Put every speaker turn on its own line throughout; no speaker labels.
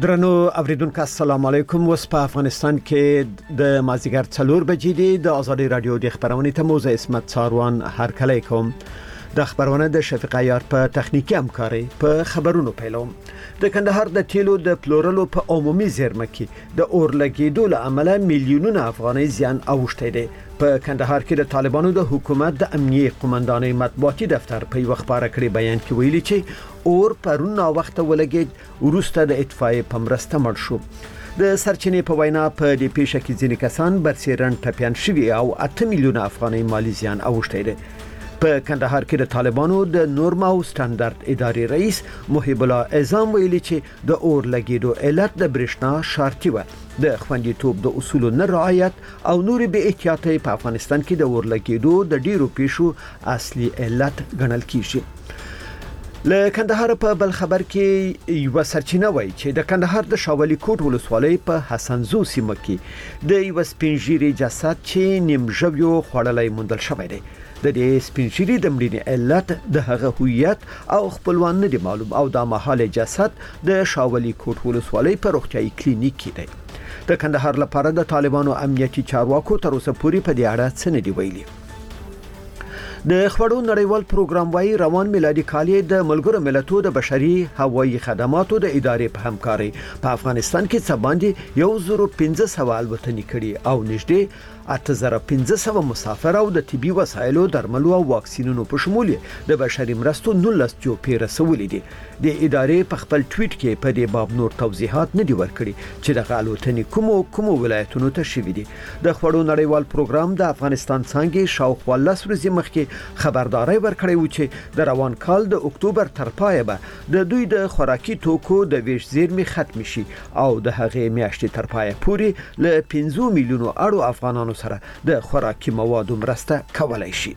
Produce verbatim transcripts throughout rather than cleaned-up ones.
درنو اوریدونکو السلام علیکم. وس په افغانستان کې د مازیګر څلور بجې دی. د ازادي رادیو د خبرونې ته موزه اسمت څاروان هرکلی کوم. د خبرونه د شفیق عیار په تخنیکی همکاري په خبرونو پیلوم. د کندهار د تیلو د پلورلو په عمومي زیرمه کې د اور لګیدو له امله میلیونونه افغانۍ زیان اوښتی دی. په کندهار کې د طالبانو د حکومت د امنیه قومندانۍ مطبوعاتي دفتر په یو خبره کړی بیان کې ویلي چې اور پرون نا وخت ولګید ورسته د اطفائیه په مرسته مړ شو. د سرچینې په وینا په دې پیښه کې ځینې کسان برسېرن ټپيان شوي او اته میلیونه افغانۍ مالی زیان اوښتی دی. په کندهار کې د طالبانو د نورما او سټانډرد ادارې رئیس محب الله اعظم ویلي چې د اور لګیدو علت د برېښنا شارټي و. د خوندیتوب د اصولو نه رعایت او نور به احتیاطي په افغانستان کې د اور لګیدو د ډیرو پیښو اصلي علت ګڼل کیږي. له کندهار په بل خبر کې یو سرچینه وایي چې د کندهار د شاولي کوټ ولسوالۍ په حسنزو سیمه کې د یو سپینجيري جسد چې نیمژویو خړلای موندل شوی دی. د دې سپینجيري د مړینې علت د هغه هویت او خپلوان نه دی معلوم او د محل جسد د شاولي کوټ ولسوالۍ په روغتيایي کلینیک کې دی. د کندهار لپاره د طالبانو امنیتي چارواکو تر اوسه پورې په دې اړه څه نه دی ویلي. د خبرو نړیوال پروګرام وايي روان میلادي کال د ملګرو ملتونو د بشري هوایي خدماتو د ادارې په همکاري په افغانستان کې څه باندې یو زره پنځه سوه الوتنې کړي او نږدې اته زره پنځه سوه مسافر او د طبي وسایلو درملو او واکسینونو په شمول د بشري مرستو نولس جوپې رسولې دي. د ادارې په خپل ټویټ کې په دې باب نور توضیحات نه دی ورکړي چې د الوتنې کومو کومو ولایتونو ته شوې دي. د خبرو نړیوال پروګرام د افغانستان څنګه شاوخوا لس ورځې مخکې خبرداري ورکړې و چې د روان کال د اکتوبر تر پایه به د دوی د خوراکي توکو د ویش زیرمې ختم شي او د هغې میاشتې تر پایه پورې ل پنځه میلیونو اړو افغانانو سره د خوراکي موادو مرسته کولای شي.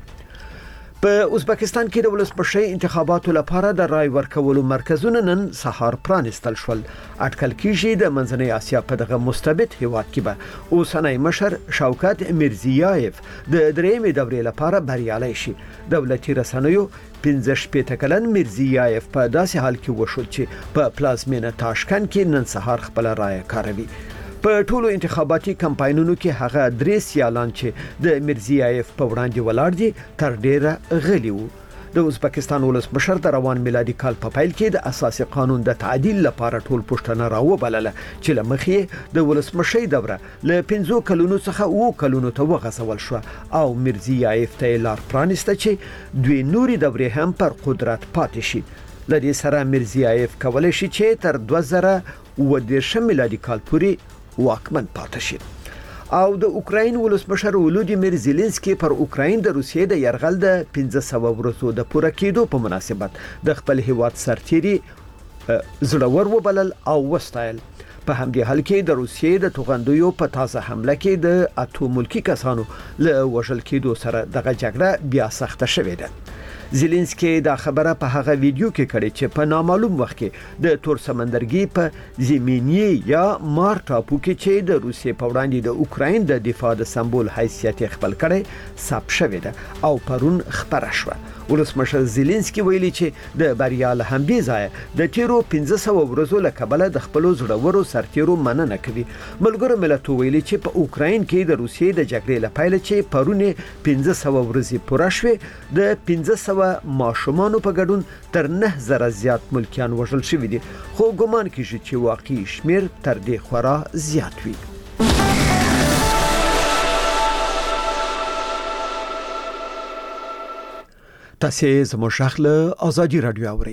په ازبکستان کې د ولسمشر انتخاباتو لپاره د رای ورکولو مرکزونه نن سهار پرانستل شول. اټکل کیږي د منځنۍ اسیا په دغه مستبد هیواد کې به اوسنۍ مشر شوکت میرزیایف د درېمې دورې لپاره بریالي شي. دولتي رسنیو پنځه شپېته کلن میرزیایف په داسې حال کې وشو چې په پلازمینه تاشکند کې نن سهار خپل رای کاروي. په ټولو انتخاباتي کمپاینونو کې هغه درې سیالان چې د میرزیایف په وړاندې ولاړ دي تر ډیره غلي وو. د ازبکستان ولسمشر د روان میلادي کال په پیل کې د اساسي قانون د تعدیل لپاره ټول پښتنه راوبلله چې لمخې د ولسمشر دوره ل پنځو کلونو څخه اوو کلونو ته وغځول شو او میرزیایف ته لار پرانسته چې دوی نوري دورې هم پر قدرت پاتې شي. لدې سره میرزیایف کولای شي چې تر دوه زره اووه دېرشم میلادي کال پورې واکمن پاتې شي. او د اوکراین ولسمشر ولودیمیر زيلنسکي پر اوکراین د روسیې د يرغل د پنځه سوه ورځو د پوره کېدو په مناسبت د خپل هیواد سرتيري زړور وبلل او وستایل. په همدې حال کې د روسیې د توغندیو په تازه حمله کې د اته ملکی کسانو له وژل کېدو سره دغه جګړه بیا سخته شوې ده. زيلنسکي دا خبره په هغه ویډیو کې کړې چې په نامعلوم وخت کې د تور سمندرګي په زمینی یا مار ټاپو کې چې د روسیې په وړاندې د اوکراین د دفاع د سمبول حیثیت خپل کړي ثبت شوې ده او پرون خبره شوه. ولسمشر زيلنسکي ویلي چې د بریا له همدې ځای د تیرو پنځه سوه ورځو له کبله د خپل زړورو سرتیرو مننه کوي. ملګرو ملتونو ویلي چې په اوکراین کې د روسیې د جګړې له پیل چې پرون پنځه سوه ورځې پوره شوې د پنځه سوه ماشومانو په ګډون تر نه زره زیات ملکیان وژل شوي دي خو ګمان کیږي چې واقعي شمیر تر دې خورا زیات وي. تاسو زموږ شخله ازادي رادیو اورئ.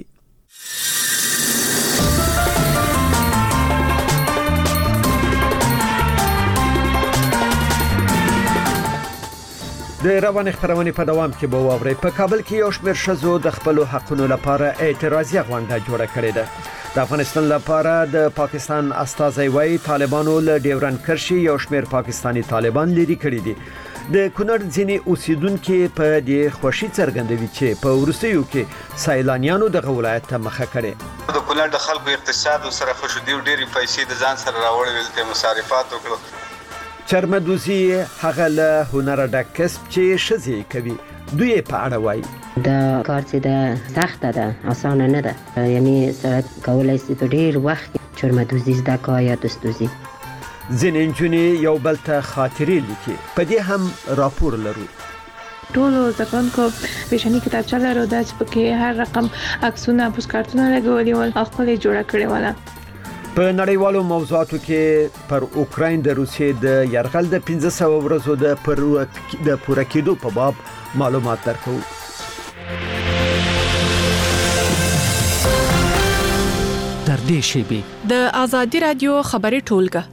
د روان خبرونه په دوام کې به واوري. په کابل کې یو شمېر شزو د خپل حقونو لپاره اعتراضي غونډه جوړه کړې ده. د افغانستان لپاره د پاکستان استازي وايي طالبانو له ډیورن کرشي یو شمېر پاکستانی طالبان لري کړی دي. د کونړ ځینې اوسیدونکو په دې خوشي څرګندوي چې په ورسېو کې سایلانیانو د ولایت ته مخه کړي.
د کونړ د خلکو اقتصاد سره خوشودي ډېری پیسې د ځان سره راوړل ته مصارفات وکړو.
چرمدوزی هغه له هنر ډک کسب چې شزي کوي دوی په اړه وایي.
دا کار چې د سخت ده اسانه نه ده، یعنی سره کولای شي په ډیر وخت چرمدوزی زده که یا دستدوزی.
ځینې نجونې یو بل ته خاطرې لیکي. په دې هم راپور لرو.
ټولو زده کوونکو پیشني کتابچه لرله چې پکې هر رقم عکسونه پوسټکارتونه لګولي ول او خپل جوړه کړې وله.
په نړیوالو موضوعاتو کې پر اوکراین د روسیې د یرغل د پنځه سوه ورځو د پر د پوره کېدو په باب معلومات درکو.
تر دې شیبې
د آزادي رادیو خبري ټولګه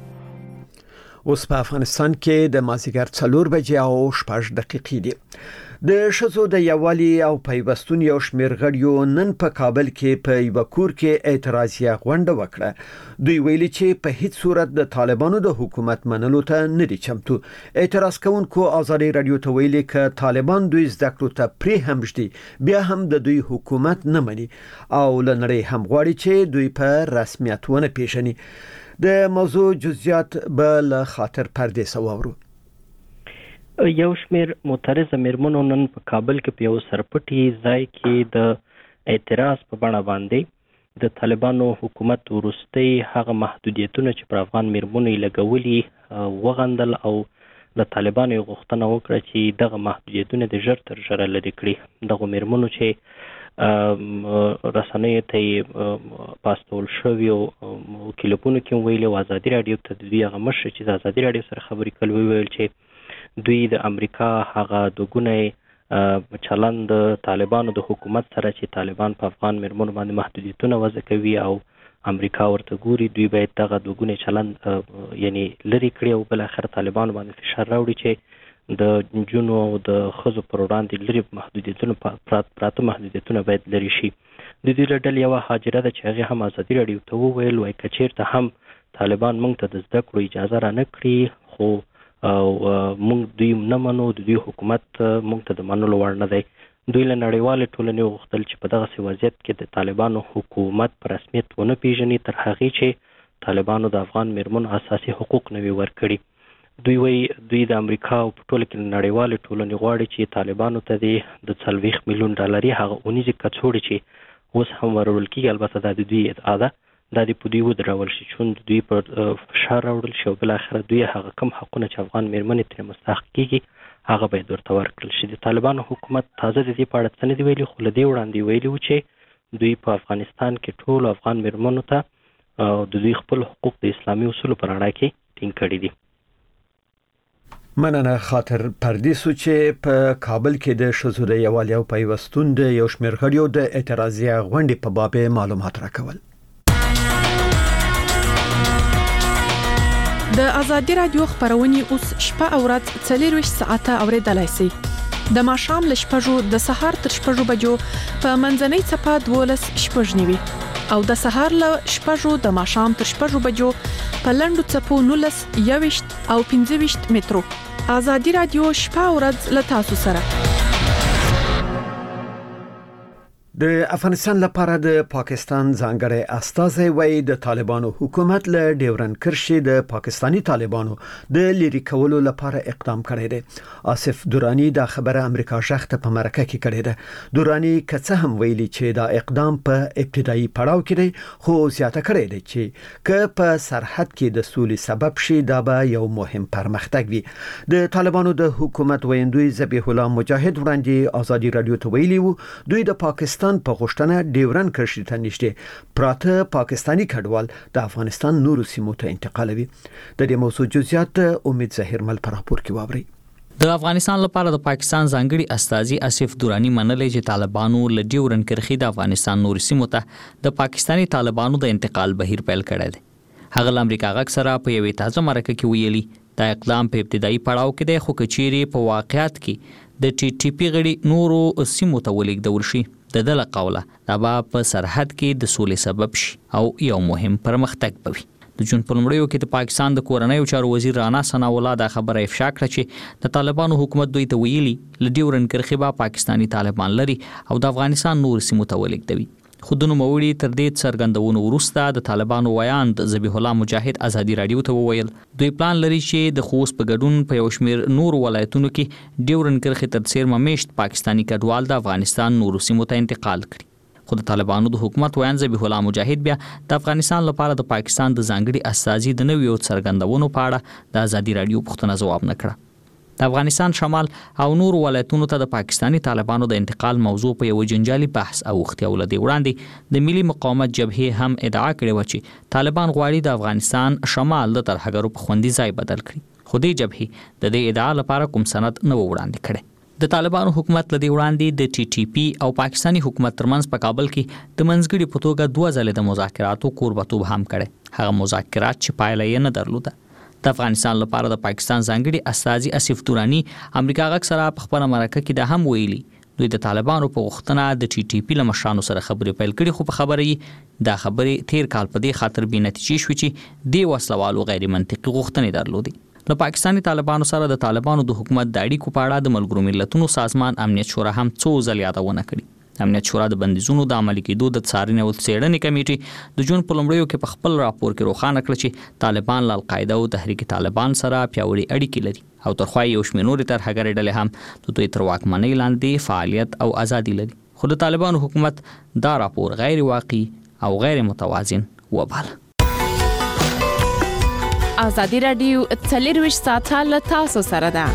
اوس په افغانستان کې د مازیګر څلور بجې او شپږ دقیقې دي. د شذو د یوالي او پیوستون یو شمېر غړیو نن په کابل کې په یو کور کې اعتراضیه غونډه وکړه. دوی ویلي چې په هیڅ صورت د طالبانو د حکومت منلو ته نه دي چمتو. اعتراض کوونکو آزادي رادیو ته ویلي چې طالبان دوی زده کړو ته پرې هم شدي بیا هم د دوی حکومت نه مني او لنړی هم غواړي چې دوی په رسمیت ونه پیژني. د موضوع جزئیات بل خاطر پردې سوورو.
یو شمېر معترض میرمنو نن په کابل کې په یو سرپټي ځای کې د اعتراض په بڼه باندې د طالبانو حکومت وروستي هغه محدودیتونه چې پر افغان میرمنو یې لګولي وغندل او د طالبانو غوښتنه وکړه چې دغه محدودیتونه د ژر تر ژره لرې کړي. دغه میرمنو چې رسنیو ته پاستول شوی او کلیپونو کې ویلي او آزادي رادیو ته د دوی هغه مشر چې د آزادي رادیو سره خبرې کول ویل چې دوی د امریکا هغه دوګونه چلند طالبانو د حکومت سره چې طالبان په افغان میرمنو باندې محدودیتونه وضع کوي او امریکا ورته ګوري دوی باید دغه دوګونه چلند یعنی لري کړي او بل اخر طالبان باندې فشار راوړي چې د جنو او د خزو پر وړاندې لري محدودیتونه پراته محدودیتونه باید لري شي. د دې لړل یو حاجره ده چې هغه هم آزادي رادیو ته وویل وای کچیر ته هم طالبان موږ ته د زده کړو اجازه را نه کړی خو موږ دوی نه منو د دوی حکومت موږ ته د منلو وړ نه دی. دوی له نړیوالې ټولنې وغوښتل چې په دغه وضعیت کې د طالبانو حکومت په رسمیت ونه پیژني تر هغې چې طالبانو د افغان میرمنو اساسي حقوق نه وي ورکړي. دوی وی دوی د امریکا او په ټوله کې نړیوالې ټولنې غواړي چې طالبانو ته د څلوېښت میلیون ډالري هغه اونیزې کڅوړې چې اوس هم ورول کېږي البته دا د دوی ادعا ده دا د په دوی ودرول شي چې دوی پر فشار راوړل شي او بالاخره دوی هغه کم حقونه چې افغان میرمنې ترې مستحق کېږي هغه باید ورته ورکړل شي. د طالبانو حکومت تازه د دې په اړه څه نه دي ویلي خو له دې وړاندې ویلي وو چې دوی په افغانستان کې ټولو افغان میرمنو ته د دوی خپل حقوق د اسلامي اصولو پر اړه کې ټینګ کړي دي.
مننه خاطر پردیسو چې په کابل کې د شذو د یوالي او پیوستون د یو شمېر غړیو د اعتراضیه غونډې په باب معلومات راکول.
د آزادي رادیو خبرونه اوس شپه او ورځ څلور ساعته اوریدلای شئ. د ماښام ل شپږو د سهار تر شپږو بجو په منځنۍ صفه دولس شپږ نیوي او د سهار ل شپږو د ماښام تر شپږو بجو په لندو صفو نولس یوشت او پنځه وشت مترو. آزادي رادیو شپه او ورځ ل تاسو سره.
د افغانستان لپاره د پاکستان ځانګړی استازی وایي د طالبانو حکومت له ډیورن کرښې د پاکستانی طالبانو د لری کولو لپاره اقدام کړی دی. آصف دورانی دا خبره امریکا شخته په مرکه کې کړې ده. دورانی کڅه هم ویلي چې دا اقدام په ابتدایي پړاو کې دی خو زیاته کړی دی چې که په سرحد کې د سولې سبب شي دا به یو مهم پرمختګ وي. د طالبانو د حکومت ویندوی ذبیح الله مجاهد وړاندې آزادي رادیو ته ویلي وو دوی د پاکستان په غوښتنه ډیورن کرښې ته نږدې پراته پاکستانی کډوال د افغانستان نورو سیمو ته انتقالوي. د دې موضوع جزئیات امید ظاهر مل پر راپور کې واوري.
د افغانستان لپاره د پاکستان ځانګړي استازي آصف دورانی منلي چې طالبانو له ډیورن کرښې د افغانستان نورو سیمو ته د پاکستانی طالبانو د انتقال بهیر پیل کړی دی. هغه د امریکا غږ سره په یوې تازه مرکه کې ویلي دا اقدام په ابتدایي پړاو کې دی خو کچيري په واقعیت کې د ټي ټي پی غړي نورو سیمو ته ولېږدول شي د دله قوله دا به په سرحد کې د سولې سبب شي او یو مهم پرمختګ بوي. د جون په لومړیو کې د پاکستان د کورنیو چارو وزیر رانا ثناءالله دا خبره افشا کړه چې د طالبانو حکومت دوی ته ویلي ل ډیورن کرښې به پاکستانی طالبان لري او د افغانستان نور سیمو ته ولېږدوي. خودونو موري تر دې څرګندونو وروسته د طالبانو ویاند ذبیح الله مجاهد آزادي رادیو ته وویل دوی پلان لري چې د خوست په ګډون په یو شمېر نور ولایتونو کې ډیورن کرښې تر څیر ممیشت پاکستانی کډوال د افغانستان نورو سیمو ته انتقال کړي. خو د طالبانو د حکومت ویان ذبیح الله مجاهد بیا د افغانستان لپاره د پاکستان د ځانګړي استازي د نویو څرګندونو په اړه د ازادي رادیو پوښتنه ځواب نه کړه. د افغانستان شمال او نور ولایتونو ته د پاکستانی طالبانو د انتقال موضوع په یو جنجالي بحث اوښتې او لدی وړاندې د ملي مقاومت جبهې هم ادعا کړې و چې طالبان غواړي د افغانستان شمال د ترهګرو په خوندي ځای بدل کړي، خو دې جبهې د دې ادعا لپاره کوم سند نه وړاندې کړي. د طالبانو حکومت لدی وړاندې د ټي ټي پی او پاکستانی حکومت ترمنځ په کابل کې د منځګړي په توګه دوه ځله د مذاکراتو کوربتوب هم کړي. هغه مذاکرات چې پایله یې نه درلوده. د افغانستان لپاره د پاکستان ځانګړي استازي اسف دورانی امریکا غږ سره په خبره مرکه کې د هم ویلي دوی د طالبانو په غوښتنه د ټي ټي پی له مشرانو سره خبرې پیل کړي، خو په خبره یې دا خبرې تیر کال په دې خاطر بې نتیجې شوې چې د وسلوالو غیر منطقي غوښتنې درلودي. له پاکستانی طالبانو سره د طالبانو د حکومت د اړیکو په اړه د ملګرو ملتونو سازمان امنیت شورا هم څو ځله یادونه کړې. امنیت شورا د بندیزونو د عملي کېدو د څارنې او څېړنې کمیټې د جون په لومړیو کې په خپل راپور کې روښانه کړ چې طالبان له القاعده او تحریک طالبان سره پیاوړي اړیکې لري او ترخوا یو شمېر نورې ترهګرې ډلې هم د دوی تر واکمنۍ لاندې فعالیت او ازادي لري. خو د طالبانو حکومت دا راپور غیر واقعي او غیر متوازن وباله.
ازادي رادیو څلورویشت ساعته له تاسو سره ده.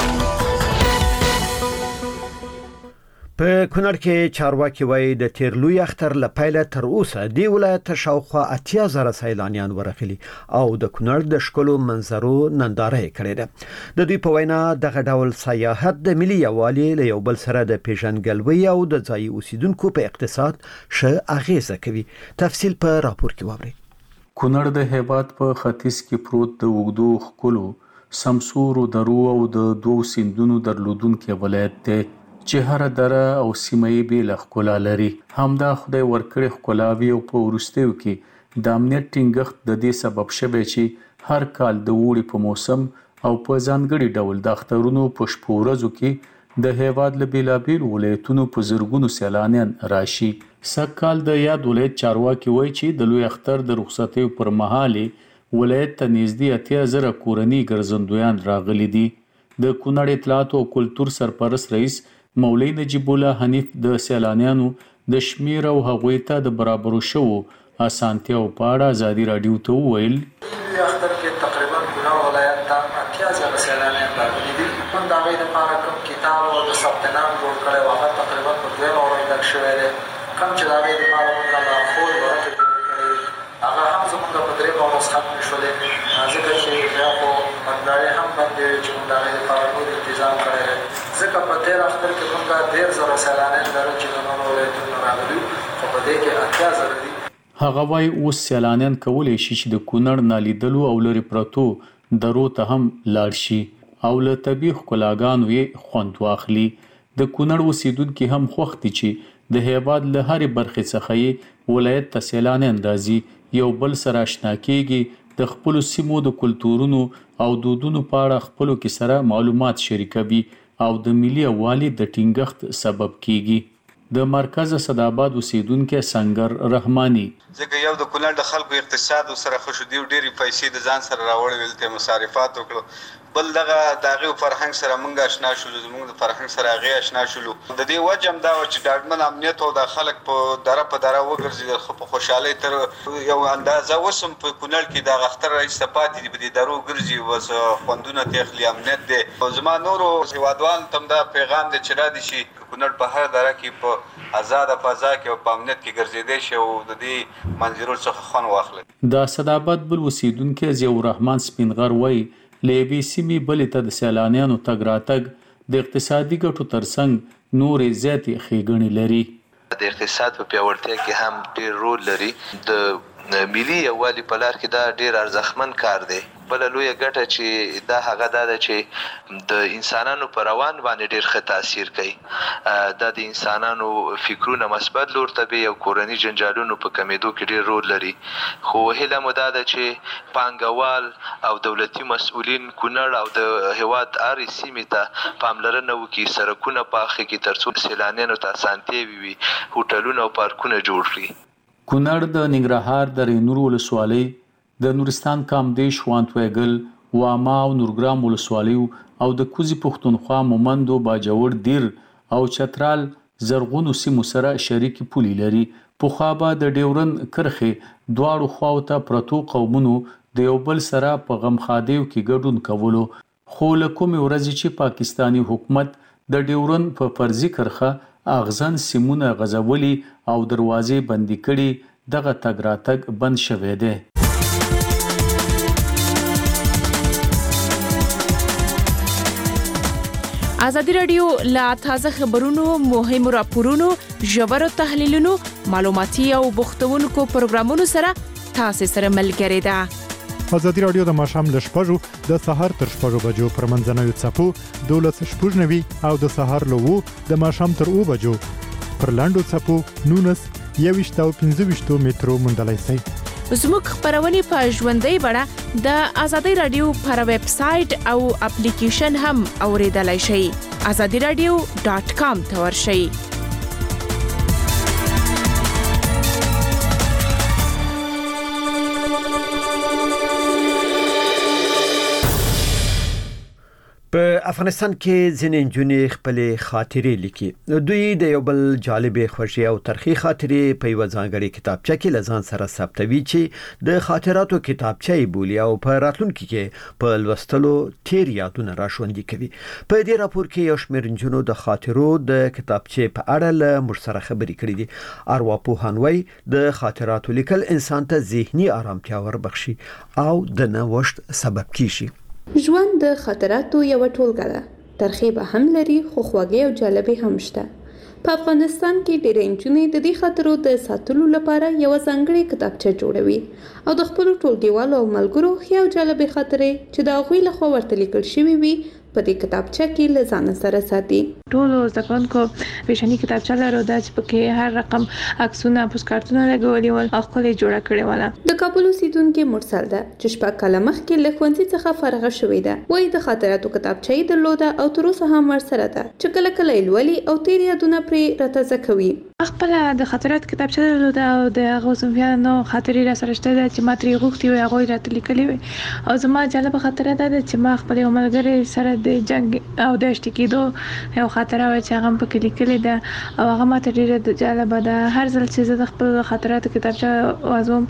په کونړ کې چارواکي وایي د تیرلوی اختر له پیله تر اوسه دی ولایت شاوخوا اتیا زره سیلانیان ورغلي او د کونړ د ښکلو منظرو ننداره کړې ده. د دوی په وینا دغه ډول سیاحت د ملي یووالي له یو بل سره د پیژنګلوي او د ځای اوسیدونکو په اقتصاد ښه اغیزه کوي. تفصیل په راپور کې واورئ.
کونړ د هیواد په ختیځ کې پروت د اوږدو ښکلو سمسورو درو او د دوو سیندونو درلودونکی ولایت دی چې هر دره او سیمه یې بېله ښکلا لري. همدا خدای ورکړې ښکلاوي او په وروستیو کې د امنیت ټینګښت د دې سبب شوی چې هر کال د اوړي په موسم او په ځانګړي ډول د اخترونو په شپو ورځو کې د هیواد له بېلابېلو ولایتونو په زرګونو سیلانیان راشي. سږکال د یاد ولایت چارواکي وایي چې د لوی اختر د رخصتیو پر مهال ولایت ته نږدې اتیا زره کورني ګرځندویان راغلي دي. د کونړ اطلاعات او کلتور سرپرست رئیس مولوي نجیب الله حنیف د سیلانیانو د شمیر او هغوی ته د برابرو شوو اسانتیاو په اړه ازادي رادیو ته وویل.
لوی اختر کې تقریبا کونړ ولایت ته اتیا زره سیلانیان راغلي دي. موږ د هغوی دپاره کوم کتاب او د ثبت نام جوړ کړی و هغه تقریبا په دویمه ورځ ډک شوی دی. کوم چې د هغې دپاره موږ لارښود ورکې جوړې کړې هغه هم زموږ په درېیمه ورځ ختمې شولې، ځکه چې بیا خو بندارې هم بندې وې چې موږ د هغې دپاره نور انتظام کړی دی. ځکه په تېر اختر کې موږ ډېر زره سیلانیان لرو چې د نورو ولایتونو راغلي خو په دې کې اتیا زره دي.
هغه وایي اوس سیلانیان کولی شي چې د کونړ نالیدلو او لرې پرتو درو ته هم لاړ شي او له طبیعي ښکلاګانو یې خوند واخلي. د کونړ اوسیدونکي هم خوښ دي چې د هیواد له هرې برخې څخه یې ولایت ته سیلانیان راځي، یو بل سره اشنا کېږي، د خپلو سیمو د کلتورونو او دودونو په اړه خپلو کې سره معلومات شریکوي او د ملي یووالي د ټینګښت سبب کېږي. د مرکز صداباد اوسیدونکی سنگر رحماني
ځکه یو د کونړ د خلکو اقتصاد سره خوشودي او ډېرې پیسې د ځان سره راوړې ته مصارفات وکړو، بل دغه د هغې فرهنګ سره موږ اشنا شولو، زموږ د فرهنګ سره هغې اشنا شولو. د دې وجه هم دا وه چې ډاډمن امنیت او د خلک په دره په دره وګرځېدل، خو په خوشحالۍ تر یو اندازه اوس هم په کونړ کې دغه اختر رایسته پاتې دي، په دې درو ګرځي، بس خوندونه ترې اخلي، امنیت دی. زما نورو هېوادوالو ته هم دا پیغام دی چې را دي شي کونړ په هر دره کې په آزاده فضا کې او په امنیت کې ګرځېدی شي او د دې منظرو څخه خوند واخلي.
د صداباد بل اوسیدونکی ضیاء الرحمن سپینغر وایي له یوې سیمې بلې ته د سیلانیانو تګ راتګ د اقتصادي ګټو ترڅنګ نورې زیاتې ښېګڼې لري.
د اقتصاد په پیاوړتیا کې هم ډېر رول لري. د ملي یووالي په لار کې دا ډېر ارزښتمن کار دی. بله لویه ګټه چې دا هغه دا ده چې د انسانانو په روان باندې ډېر ښه تاثیر کوي. دا د انسانانو فکرونه مثبت لور ته بیي او کورني جنجالونو په کمېدو کې ډېر رول لري. خو هیله مو دا ده چې پانګوال او دولتي مسؤلین کونړ او د هېواد هرې سیمې ته پاملرنه وکړي، سړکونه پاخه کړي تر څو سیلانیانو ته اسانتیاوې وي، هوټلونه او پارکونه جوړ کړي.
کونړ د ننګرهار د رینور ولسوالۍ، د نورستان کامدیش، وانتویګل، واما او نورګرام ولسوالیو او د کوزي پښتونخوا مومندو، باجوړ، دیر او چترال زرغونو سیمو سره شریکي پولي لري. پخوا به د ډیورند کرښې دواړو خواو ته پرتو قومونو د یو بل سره په غمخادیو کې ګډون کولو، خو له کومې ورځې چې پاکستانی حکومت د ډیورند په فرضي کرښه اغزن سیمونه غځولي او دروازې بندي کړي، دغه تګ راتګ بند شوی دی.
ازادي راډیو لا تازه خبرونو، مهمو راپورونو، ژورو تحلیلونو، معلوماتي او بوختونکو پروګرامونو سره تاسو سره ملګری ده.
ازادي راډیو د ماښام ل شپږو د سهار تر شپږو بجو پر منځنوي څپو دولس شپږ نوي او د سهار له وو د ماښام تر اوو بجو پر لاندو څپو نونس یويشت او پنځه ویشت مترو مندلای شي.
زموږ خبرونه په ژوندۍ بڼه د ازادي راډیو پر ویب سټ او اپلیکیشن هم اوریدلای شئ. azadi radio dot com ته ورشئ.
په افغانستان کې ځینې نجونې خپل خاطرې لیکي. دوی د یو بل جالبې خوشي او ترخی خاطرې په یو ځانګړي کتابچه کې لزان سره ثبتوي چې د خاطراتو کتابچه یې بولي او په راتلونکي کې په لوستلو تیر یادونه راښوندي کوي. په دې راپور کې یو شمېر نجونو د خاطرو د کتابچه په اړه له موږ سره خبرې کړې دي. ارواپوهان وايي د خاطراتو لیکل انسان ته ذهني آرامتیا وربخشي او د نوښت سبب کیږي.
ژوند د خاطراتو یو ټولګه ده. ترخې به هم لري خو خواږه او جالبې هم شته. په افغانستان کې ډېر نجونې د دې خاطرو د ساتلو لپاره یو ځانګړې کتابچه جوړوي او د خپل ټولګیوالو او ملګرو ښې او جالبې خاطرې چې د هغوی لخوا ورته لیکل شوي وي په دې کتابچه کې له ځان سره ساتي.
ټولو زده کوونکو پیشنی کتابچه لرله چې پکې هر رقم عکسونه پوسټکارتونه لګولي ول او خپل جوړه کړې وله.
د کابل اوسیدونکو مرسل ده چې شپږ کاله مخکې له ښوونځي څخه فارغه شوې ده. وایي د خاطراتو کتابچه یې درلوده او تر اوسه هم ورسره ده چې کله کله یې لولي او تیر یادونه پرې راتازه کوي.
خپل د خاطرات کتابچه درلوده او د هغه زموږ نو خاطرې را سره شته چې ما ترې غوښتي وي هغه راته لیکلي وي او زما جالب خاطره ده چې ما خپل ملګری سره د جنگ او د اشتکیدو یو خاطره و چې هغه په لیکلې ده او هغه ماته ډیره جالبه ده. هر ځل چې زه د خپل خاطراتو کتابچه وازم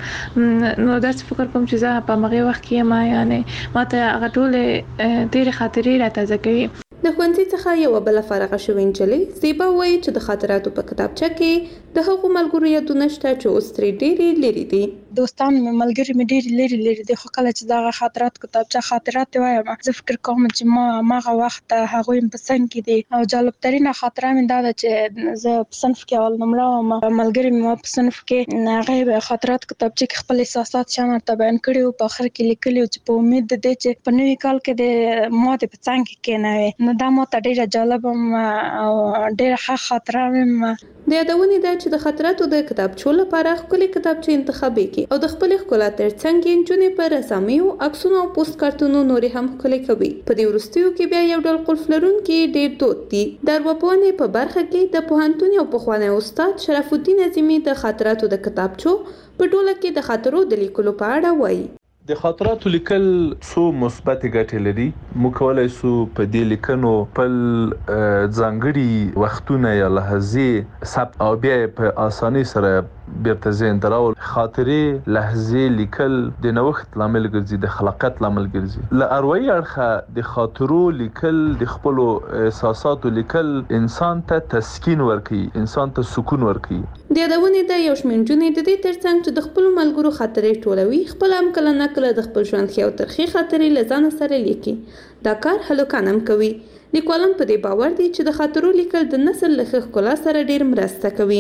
نو داسې فکر کوم چې زه په هغه وخت کې ما یعنی ماته هغه ټول ډیره خاطرې راته ځکوي.
د ښوونځي څخه یو بل فارغه شوې نجلۍ زیبا وایي چې د خاطراتو په کتابچه کې د هغو ملګرو یادونه شته چې اوس ترې ډېرې لرې دي.
دوستان مې ملګري مې ډېرې لرې لرې دي خو کله چې دغه خاطرات کتابچه خاطرات وایم زه فکر کوم چې ما ماغه وخت هغوی په څنګ کې دي او جالب ترینه خاطره مې دا ده چې زه په صنف کې اول نمره وم. ملګري مې په صنف کې هغه خاطرات کتابچه کې خپل احساسات شامل بیان کړي او په اخر کې لیکلي چې په امید ده چې په نوي کال کې د ما د په څنګ کې کېنوي. نو دا ماته ډېره جالبه او ډېره ښه خاطره مې.
د یادونې ده چې د خاطراتو د کتابچو لپاره ښکلې کتابچې انتخابي کړي او د خپلې ښکلا ترڅنګ یې نجونې په رسامیو عکسونو او پوسټ کارتونو نورې هم ښکلې کوي. په دې وروستیو کې بیا یو ډول قلف لرونکي ډېر دود دي. د ارواپوهنې په برخه کې د پوهنتون یو پخوانی استاد شرف الدین عظیمي د خاطراتو د کتابچو په ټوله کې د خاطرو د لیکلو په اړه وایي.
د خاطراتو لیکل څو مثبت ګټې لري. موږ کولای شو په دې لیکنو خپل ځانګړي وختونه یا لحظې ثبت او بیا په اسانۍ سره بیرته ذهن ته راول. خاطرې لحظې لیکل د نوښت لامل ګرځي، د خلاقیت لامل ګرځي. له اروايي اړخه د خاطرو لیکل د خپل احساساتو لیکل انسان ته تسکین ورکوي، انسان ته سکون ورکوي.
د یادونې د یو شمېر نجونې د دې ترڅنګ چې د خپلو ملګرو خاطرې ټولوي خپل هم کله نه کله د خپل ژوند ښې او ترخې خاطرې له ځانه سره لیکي. دا کار هلکان هم کوي. لیکوالان په دې باور دي چې د خاطرو لیکل د نسل له ښه ښکلا سره ډېر مرسته کوي.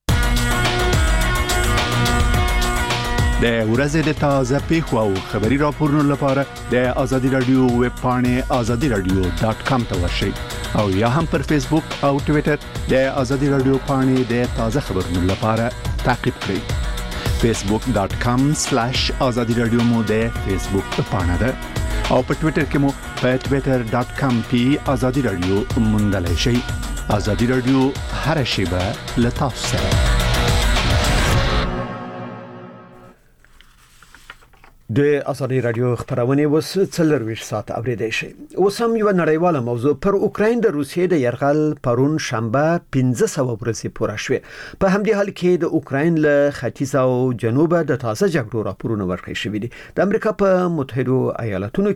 د ورځې د تازه پیښو او خبري راپورونو لپاره د ازادي رادیو ویب پاڼې azadi radio dot com ته ورشئ او یا هم پر فیسبوک او ټوئیټر د ازادي رادیو پاڼې د تازه خبرونو لپاره تعقیب کړئ. facebook dot com slash azadi radio مو د فیسبوک پاڼه ده او په ټوئیټر کې مو په twitter dot com په azadi radio موندلای شئ. ازادي رادیو هر شیبه له تاسو سره.
د ازادي رادیو خبرونه وس څلرويش ساعت اوریدای شي. اوس هم یو نړیواله موضوع پر اوکراین د روسیې د يرغل پرون شنبه پنځه سوه ورځې پوره شوه. په همدې حال کې د اوکراین له ختیځ او جنوب د تازه جګړو راپورونه ورکړل شوي دي. د امریکا په متحده ایالاتونو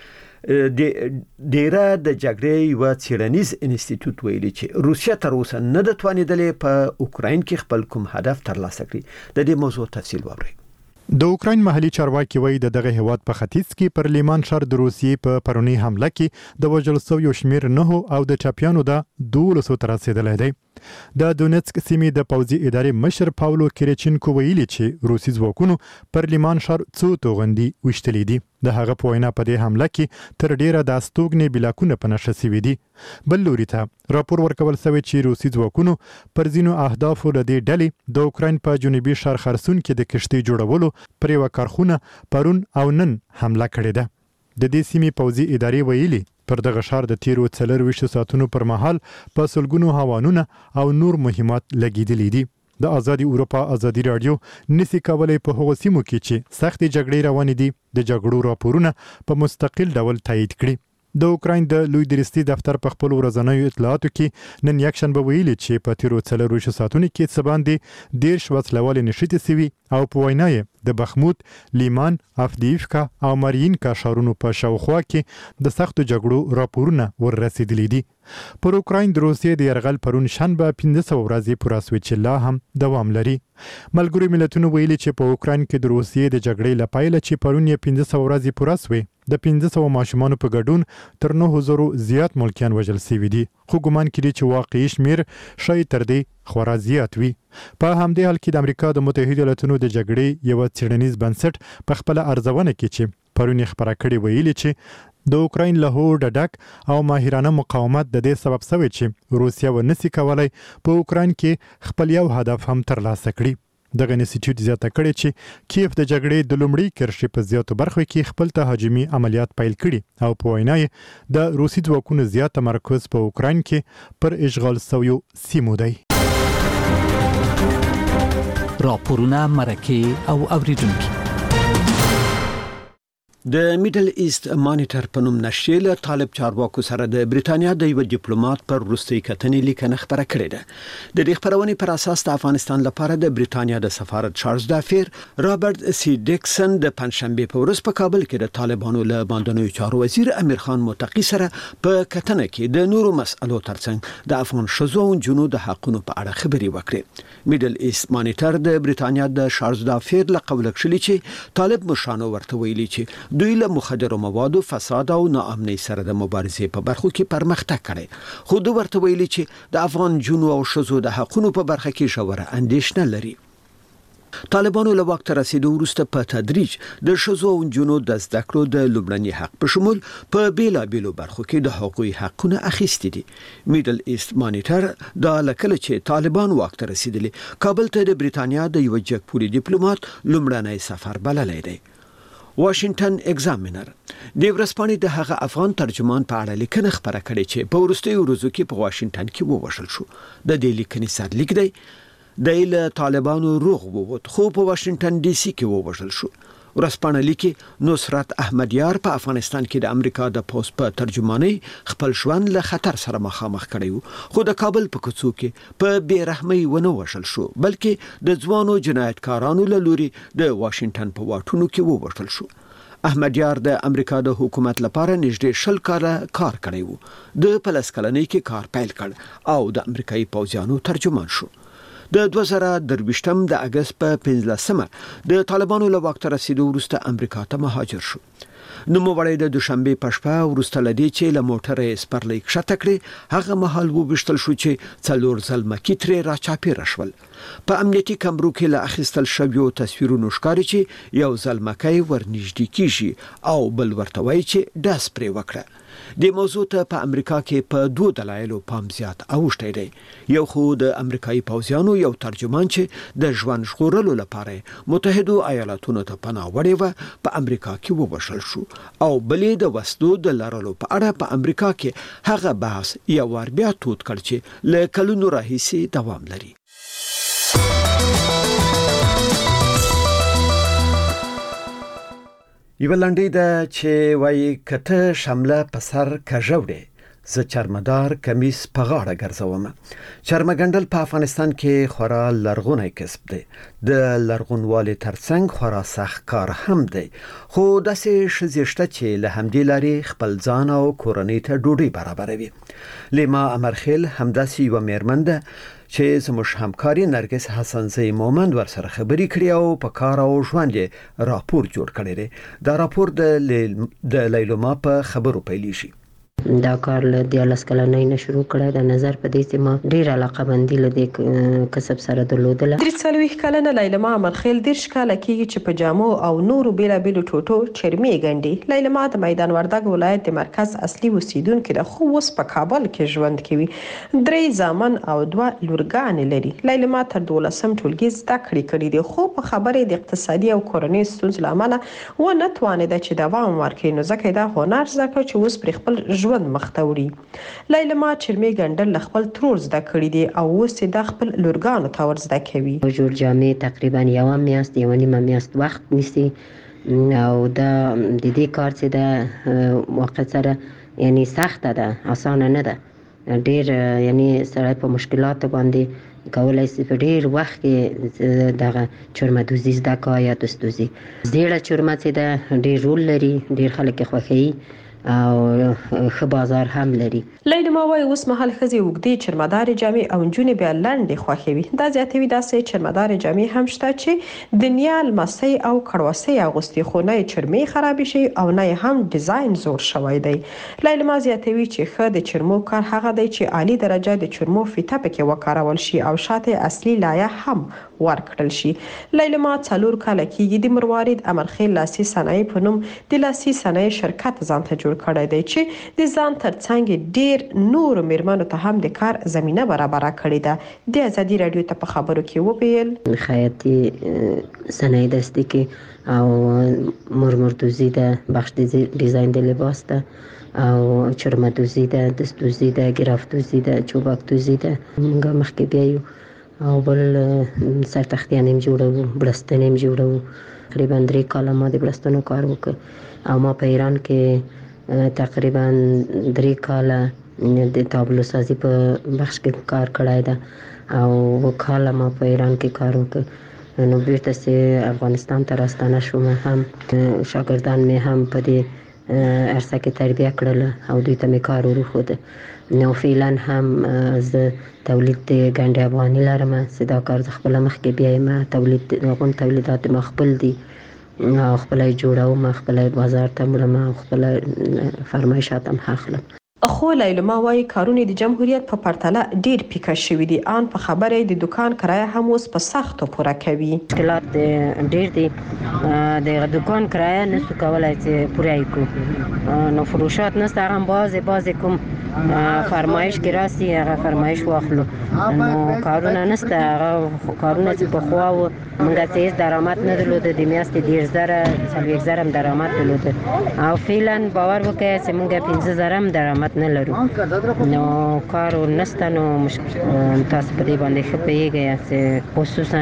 کې د ډیره د جګړې یو څېړنیز انسټیټیوټ ویلي چې روسیا تر اوسه نه د توانیدلې په اوکراین کې خپل کوم هدف ترلاسه کړي. د دې موضوع تفصیل واورئ.
د اوکراین محلي چارواکي وایي د دغه هیواد په ختیځ کې پر لیمان ښار د روسیې په پرونی حمله کې د وژل شویو شمیر نه او د چاپیانو د دولسو تر رسیدلی دی. د دونیتسک سیمې د پوځي ادارې مشر پاولو کریچینکو ویلي چې روسي ځواکونو پر لیمان ښار څو توغندي وشتلې دي. د هغه په وینا په دې حمله کې تر ډیره د استوګنې بلاکونه په نشه شوي دي. بل لوري ته راپور ورکول شوی چې روسي ځواکونو پر ځینو اهدافو له دې ډلې د اوکراین په جنوبي ښار خرسون کې د کشتۍ جوړولو پر یوه کارخونه پرون او نن حمله کړې ده. د دې سیمې پوځي ادارې ویلي پر دغه ښار د تیرو څلرویشتو ساعتونو پر مهال په سلګونو هوانونه او نور مهمات لګیدلي دي. د آزادي اروپا آزادي رادیو نسی کولای په هغو سیمو کې چې سخت جګړې روانې دي د جګړو راپورونه په مستقل ډول تایید کړي. د اوکراین د لوی درستي دفتر په خپل ورځنیو اطلاعاتو کې نن یکشنبه ویلي چې په تیرو څلرویشتو ساعتونو کې څه باندې دېرش وسلوالې نښتې سوي او په وینا یې د بخموت، لیمان، افدیفکا او مارینکا ښارونو په شاوخوا کې د سختو جګړو راپورونه وررسېدلي دي. پر اوکراین د روسیې د یرغل پرون شنبه پنځه سوه ورځې پوره شوې چې لا هم دوام لري. ملګرو ملتونو ویلي چې په اوکراین کې د روسیې د جګړې له پیله چې پرون یې پنځه سوه ورځې پوره شوې د پنځه سوه ماشومانو په ګډون تر نهو زرو زیات ملکیان وژل شوي دي. خو ګمان کړي چې واقعي شمیر شاید تر دې خورا زیات وي. په همدې حال کې د امریکا د متحده ایالاتونو د جګړې یو څېړنیز بنسټ په خپل ارزونه کې چې پرون یې خبره کړې ویلي چې د اوکراین له هوډ ډک او ماهرانه مقاومت د دې سبب شوی چې روسیا ونسي کولای په اوکراین کې خپل یو هدف هم ترلاسه کړي. دغه انسټیټیوټ زیاته کړې چې کیف د جګړې د لومړي کرښې په زیاتو برخو کې خپل تهاجمي عملیات پیل کړي او په وینا یې د روسي ځواکونو زیات تمرکز په اوکراین کې پر اشغال شویو سیمو دی.
راپورونه مرکه او اوریدونکو
د میډل ایست مانیټر په نوم نشریه له طالب چارواکو سره د بریتانیا د یو ډیپلوماټ پر وروستۍ کتنې لیکنه خبره کړې ده. د دې خبرونې پر اساس د افغانستان لپاره د بریتانیا د سفارت چارلز دافیر رابرټ سی ډیکسن د پنځشنبه په ورځ په کابل کې د طالبانو له باندنوي چارو وزیر امیر خان متقی سره په کتنه کې د نورو مسألو ترڅنګ د افغان شذو او جنو د حقونو په اړه خبري وکړي. میډل ایست مانیټر د بریتانیا د چارلز دافیر له قول کړي چې طالب مشانو ورته ویلي چې دوی له مخدر موادو، فساد او ناامنۍ سره د مبارزې په برخو کې پرمختګ کړي. خو دوی ورته ویلي چې د افغان جنو او شذو د حقونو په برخه کې ژوره اندېښنه لري. طالبانو له وخت رسیدو وروسته په تدریج د شذو او جنو د زده کړو د لومړني حق په شمول په بیلابیلو برخو کې د حقوقي حقونه اخیستي دي. میډل ایست مانیټر دا لکه چې طالبان وخت رسیدلی کابل ته د بریتانیا د یو جګپوري ډیپلوماټ لومړنی سفر بللی دی. واشنگټن ایگزامینر د ورځپاڼې د هغه افغان ترجمان په اړه لیکنه خبره کړې چې په وروستیو ورځو کې په واشنگټن کې ووژل شو. د دې لیکنې سرلیک دی د له طالبانو روغ ووت خو په واشنگټن ډي سي کې ووژل شو. ورځپاڼه لیکي نصرت احمدیار په افغانستان کې د امریکا د پوسټ په ترجمانۍ خپل ژوند له خطر سره مخامخ کړی خو د کابل په کوڅو کې په بیرحمۍ ونه وژل شو بلکې د ځوانو جنایتکارانو له لوري د واشنگټن په واټونو کې ووژل شو. احمدیار د امریکا د حکومت لپاره نږدې شل کاله کار کړی و. د پلس کلنۍ کې کار پیل کړ او د امریکایي پوځیانو ترجمان شو. د دوه زره درویشتم د اگست په پنځلسمه د طالبانو له وخت رسیدو وروسته امریکا ته مهاجر شو. نوموړی د دوشنبه په شپه وروسته لدی چې له موټره سپرلی کښته کړي هغه مهال وبشتل شو چې څلور ځل مکی ترې راچاپېره شول. په امنیتي کمرو کې له اخیستل شویو تصویرونو ښکاري چې یو ځل مکی ورنږدې کیږي او بل ورته وایي چې ډاس پرې وکړه. د موضوع ته په امریکا کې په دوه دلایلو پام زیات اوښتی دی. یو خو د امریکایي پوځیانو یو ترجمان چې د ژوند ژغورلو لپاره متحده ایالاتونو ته پناه وړې وه په امریکا کې ووژل شو او بلې د وسلو د لرلو په اړه په امریکا کې هغه بحث یو ور بیا تود کړ چې له کلونو راهیسې دوام لري. یو لنډی د چې وای کته شامله په سر کژوړې ز چرمدار کمیس په غاړه ګرځوم. چرمګندل په افغانستان کې خورا لرغونی کسب دی. د لرغونوالي ترڅنګ خورا سخت کار هم دی. خو داسې شزيشته چې له همدې لاري خپل ځان او کورنۍ ته ډوډۍ برابروي. لیما امرخیل همداسې یو میرمن ده چې زموږ همکاري نرګس حسنزی مومند ورسره خبرې کړې او په کار او ژوند یې راپور جوړ کړی دی. دا راپور د لیلما په خبرو پیلېږي.
دا کار له دیارلس کلنۍ نه شروع کړی د نظر په دې چې ما ډېر علاقه مندي له دې کسب سره درلودله.
درې څلوېښت کلنه لیلما امرخیل دېرش کاله کېږي چې په جامو او نورو بېلابېلو ټوټو چرمې ګنډي. لیلما د میدان وردګ ولایت د مرکز اصلي اوسیدونکې ده، خو اوس په کابل کې ژوند کوي. درې زامن او دوه لورګانې لري. لیلما تر دولسم ټولګي زده کړې کړي دي، خو په خبرې د اقتصادي او کورنۍ ستونزو له امله ونه توانېده چې دوام ورکړي، نو ځکه یې دا هنر زده کړ چې اوس پرې خپل ژوند مخته وړي. لیلما چرمې ګنډل له خپل ترور زده کړي دي او اوس یې د خپل لورګانو ته ور زده کوي.
جوړ جامې تقریبا یوه میاشت یوه نیمه میاشت وخت نیسي او دا د دې کار چې د وخت سره یعنی سخته ده، اسانه نه ده. ډېر یعنی سره په مشکلاتو باندې کولای شي په ډېر وخت کې دغه چرمه دوزي زده کا یا دستوزي. زیړه چرمه چې ده ډېر رول لري، ډېر خلک یې خوښوي او ښه بازار هم لري.
لیلما وايي اوس مهال ښځې اوږدې چرمدارې جامې او نجونې بیا لنډې خوښوي. دا زیاتوي داسې چرمدارې جامې هم شته چې د نیا لمسۍ او کړوسۍ اغوستي، خو نه یې چرمې خرابې شي او نه یې هم ډیزاین زور شوی دی. لیلما زیاتوي چې ښه د چرمو کار هغه دی چې عالی درجه د چرمو فیته پکې وکارول شي او شاته اصلي لایه هم ورکړل شي. لیلما څلور کاله کېږي د مروارید امرخیل لاسي صنایع په نوم د لاسي صنایع شرکت ځان ته جوړ کړی دی چې د ځان ترڅنګ ډېر نورو میرمنو ته هم د کار زمینه برابره کړې ده. د ازادي راډیو ته په خبرو کې وویل
خیاطي صنایع دستي کې او مرمردوزي ده، بخش ډیزاین د لباس ده او چرمدوزي ده، دستوزي ده، ګرافدوزي ده، چوبکدوزي ده. موږ مخکې بیا یو او بل سرتختیان هم جوړوو، بړستن هم جوړوو. تقریبا درې کاله ما د بړستنو کار وکړ او ما په ایران کې تقریبا درې کاله د تابلو سازي په بخش کې کار کړی ده او اووه کاله ما په ایران کې کار وکړ. نو بیرته چې افغانستان ته راستانه شوم، هم شاګردان مې هم په دې عرصه کې تربیه کړل او دوی ته مې کار وروښود. نو فعلا هم زه تولید د ګنډې افغاني لرم چې دا کار زه خپله مخکې بیایم. تولید هغوم تولیدات ما خپل دي او خپله یې جوړوم، خپله یې بازار ته وړم او خپله فرمایشات هم اخلم.
خو لیلما وايي کارونه د جمهوریت په پرتله ډیر پیکه شوي دي. آن په خبره د دکان کرایه هم اوس په سختو پوره کوي.
مشکلات ډیر دي، د دکان کرایه نشو کولای چې پوره کړو. نو فروشات نشته، هغه بعضې بعضې کوم فرمایش کې راسي هغه فرمایش واخلو. نو کارونه نشته، هغه کارونه چې پخوا وو موږ ته هېڅ درآمد نه درلوده، د میاشتې دېرش زره څلوېښت زره هم درآمد درلوده او فعلا باور وکړئ چې موږ پنځه زره هم درآمد نه لرو. نو کار نشته، نو تاسو په دې باندې ښه پوهېږئ چې خصوصا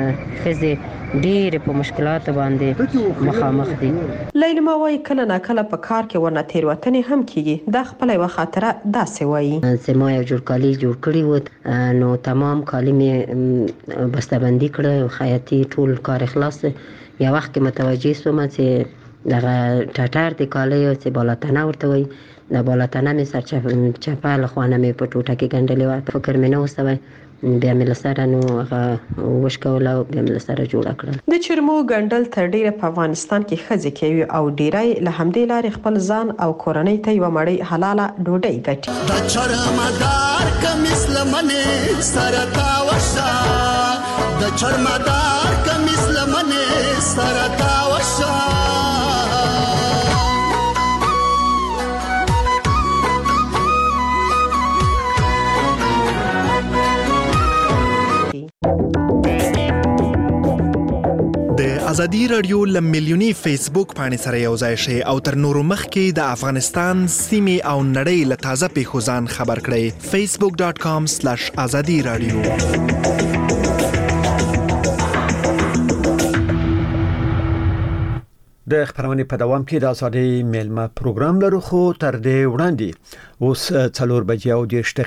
ښځې ډېرې په مشکلاتو باندې مخامخ دي.
لیلما وايي کله ناکله په کار کې ورنه تېروتنې هم کېږي. دا خپله یوه خاطره داسې وايي
چې ما یو جوړ کالي جوړ کړي وو، نو تمام کالي مې بسته‌بندي کړه، خیاطي ټول کار خلاص. یو وخت کې متوجه شوم چې دغه ټټر د کالیو چې بالاتنه ورته وایي، د بالاتنه مې سر چپه له خوا نه مې په ټوټه کې ګنډلې وه. فکر مې نه و سوی، بیا مې له سره نو هغه وشکوله او بیا مې له سره جوړه کړل.
د چرمو ګنډل تر ډیره په افغانستان کې ښځې کوي او ډیری له همدې لارې خپل ځان او کورنۍ ته یوه مړۍ حلاله ډوډۍ ګټي.
د چرمدار کمیس لمنې سره تاوه شه، د چرمدار کمیس لمنې سره تاوه شه.
ازادي رادیو له میلیوني فیسبوک باندې سره یو ځای شي او تر نورو مخکې د افغانستان سیمې او نړۍ له تازه پیښو ځان خبر کړئ. فیسبوک ډاٹ کام سلیش ازادي رادیو.
د خبرونه په دوام کې د ازادي میلمه پروګرام لرو خو تر دې وړاندې اوس څلور بجې او د